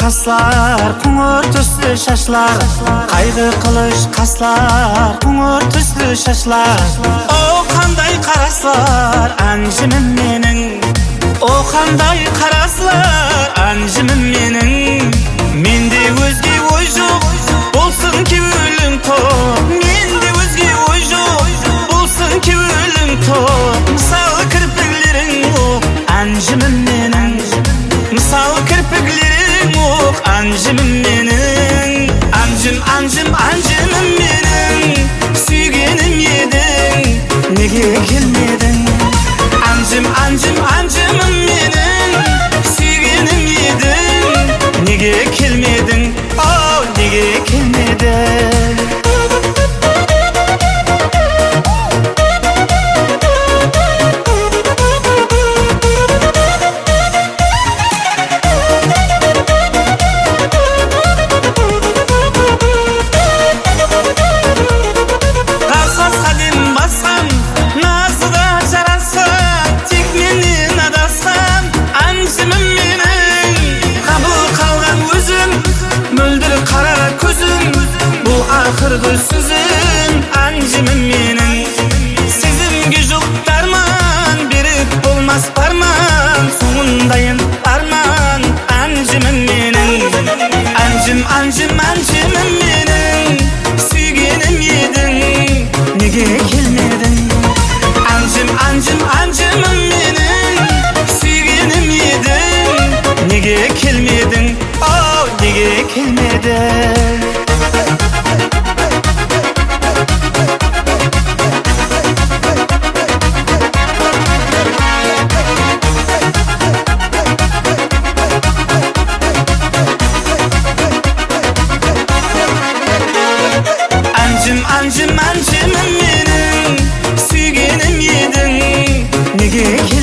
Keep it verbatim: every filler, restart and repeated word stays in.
kaslар, kuңur түслі шашлар. Қайғы қылыш қаслар, kuңur түслі шашлар. О, қандай қараслар, әнжімім менің. О, қандай қараслар, әнжімім менің. Менде өзге ой жоқ, болсын кеуілің тоқ. Менде өзге ой жоқ, болсын кеуілің тоқ. Мысалы кірпіклерің оқ, әнжімім менің. Мысалы кірпіклерің оқ, әнжімім менің. Әнжім, әнжім, әнжімім менің. Сүйгенім едің, неге келмедің? Әнжім, әнжім, әнжімім менің. Сүйгенім едің, неге келмедің? О, неге келмедің? Ақырғы сөзім әнжімім менің. Сезімге жоқ дарман, берік болмас барман. Соңындайын арман, әнжімім менің. Әнжім, әнжім, әнжімім менің. Сүйгенім едің, неге келмедің? Әнжім, әнжім, әнжімім менің. Сүйгенім едің, неге келмедің? О, неге келмедің? Әнжім, әнжімім менің. Сүйгенім едің, неге келмедің?